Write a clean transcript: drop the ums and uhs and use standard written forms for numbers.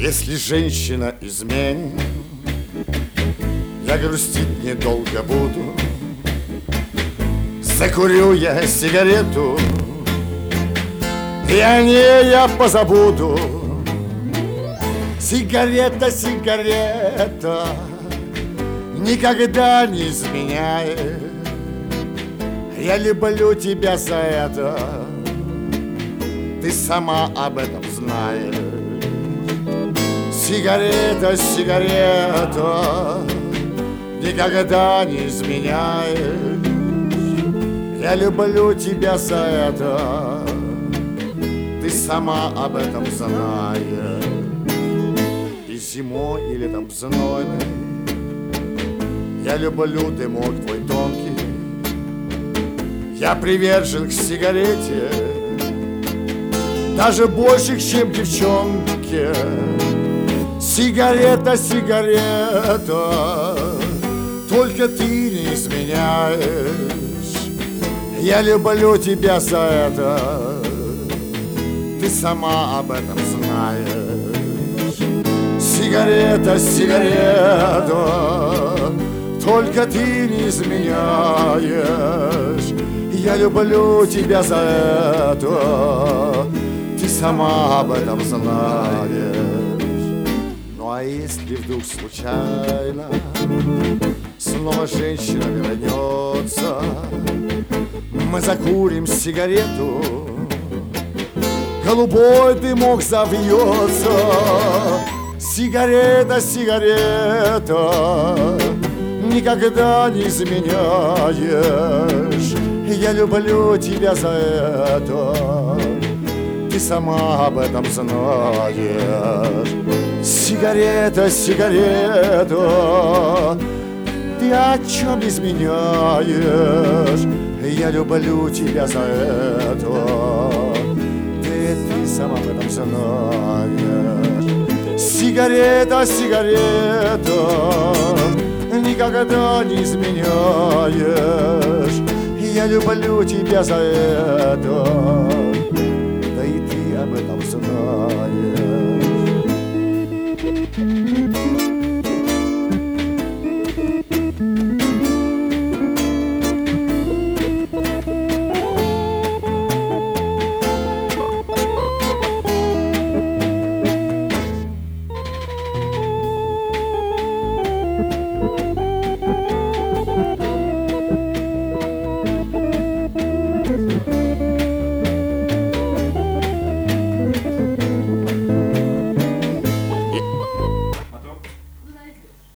Если женщина изменит, я грустить недолго буду. Закурю я сигарету, и о ней я позабуду. Сигарета, сигарета, никогда не изменяет. Я люблю тебя за это, ты сама об этом знаешь. Сигарета, сигарета, никогда не изменяет. Я люблю тебя за это, ты сама об этом знаешь. И зимой и летом знойной я люблю дымок твой тонкий. Я привержен к сигарете, даже больше, чем девчонке. Сигарета, сигарета, только ты не изменяешь. Я люблю тебя за это, ты сама об этом знаешь. Сигарета, сигарета, только ты не изменяешь. Я люблю тебя за это, ты сама об этом знаешь. Ну а если вдруг случайно снова женщина вернется, мы закурим сигарету, голубой дымок завьется. Сигарета, сигарета, никогда не изменяешь. Я люблю тебя за это, ты сама об этом знаешь. Сигарета, сигарета, ты о чем изменяешь? Я люблю тебя за это, ты сама об этом знаешь. Сигарета, сигарета, никогда не изменяешь. Я люблю тебя за это, да и ты об этом знаешь.